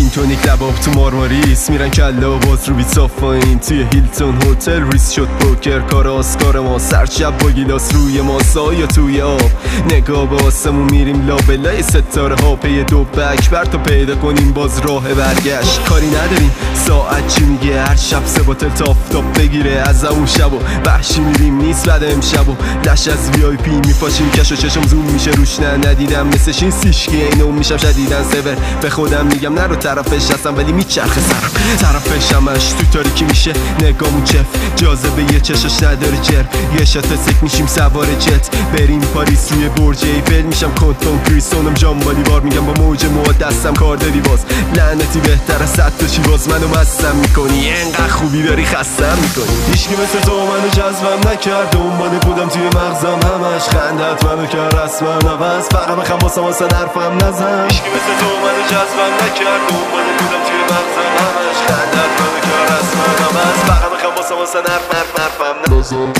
جین تونیک لباب تو مارماریس، میرن کلا باز رو بیت صافاین توی هیلتون هتل. ریس شد پوکر کار آسکار ما، سرشب با گیلاس روی ماسا یا توی آب. نگاه به آسمون میریم لابلای ستاره ها، پی دو اکبر تا پیدا کنیم باز راه برگشت. کاری نداریم ساعت چی میگه، هر شب سه باتل تافتاب بگیره از اون شب و وحشی میریم نیست بعد امشب و لش از وی آی پی میپاشیم کش و چشم زوم میشه روش. نه ندیدم مثلش این سیشکی اینو میشم شدیدن سور. به خودم میگم نرو طرفش هستم ولی میچرخه سرم طرفش همش تو تاریکی میشه نگامون چف. جاذبه یه چشش نداره جر، یه شات سک میشیم سوار جت بریم پاریس روی برج ایفل. میشم کنتون کریستونم جامبالی بار میگم با موج موها دستم کار داری باز. لعنتی بهتر از 100 تا شیواز منو مستم میکنی، انقدر خوبی داری خستم میکنی. هیچکی مثل تو منو جذبم نکرد، دنبال بودم توی مغزم همش خندت منو کرد رسما نوز. فقط بخم واسه حرفم نزن. هیچکی مثل تو منو جذبم نکرد، دنبال بودم توی مغزم همش خندت منو کرد رسما نوز. فقط بخم واسه حرفم نزن.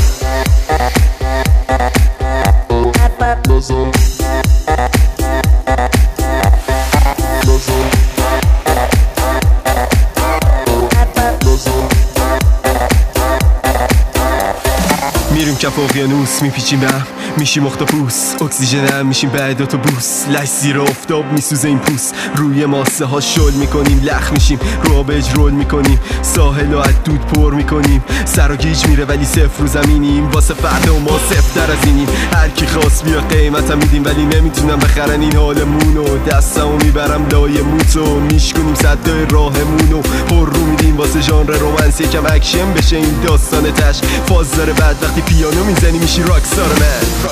میریم کف اقیانوس میپیچیم هم میشیم اختاپوس، اکسیژن میشیم بعد اتوبوس. لش زیر آفتاب میسوزه این پوست، روی ماسه ها شل میکنیم لخ میشیم رو آبج رول میکنیم. ساحل و از دود پر میکنیم، سر و گیج میره ولی صفر رو زمینیم. واسه فردا و ما صفتر از اینیم، هر کی خواست بیا قیمتم میدیم ولی نمیتونم بخرن این حالمونو. دستمو میبرم لای موتو میشکنیم صدای راهمونو پر رو میدیم. واسه ژانر رومنس یکم اکشن بشه این داستان تش. فاز داره بعد وقتی پیانو میزنی میشی راکستار من.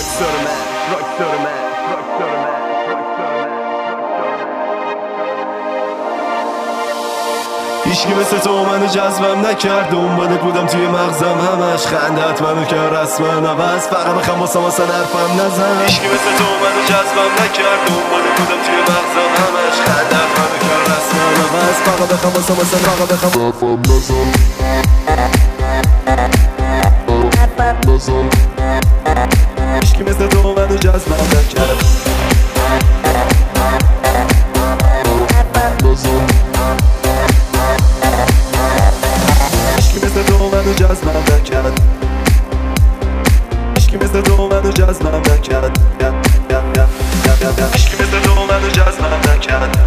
هیچکی مثل تو منو جذبم نکرد، دنبال بودم توی مغزم همش خندت منو کرد رسما نوز. فقط بخم واسه حرفم نزن. هیچکی مثل تو منو جذبم نکرد، دنبال بودم توی مغزم همش خندت منو کرد رسما نوز. فقط بخم واسه حرفم نزن. هیچکی مثل تو منو جذبم نکرد. هیچکی مثل تو منو جذبم نکرد. هیچکی مثل تو منو جذبم نکرد. هیچکی مثل تو منو جذبم نکرد.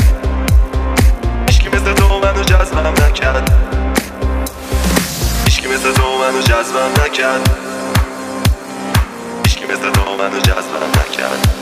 هیچکی مثل تو منو جذبم نکرد. هیچکی مثل تو منو جذبم نکرد. هیچکی مثل تو منو جذبم نکرد.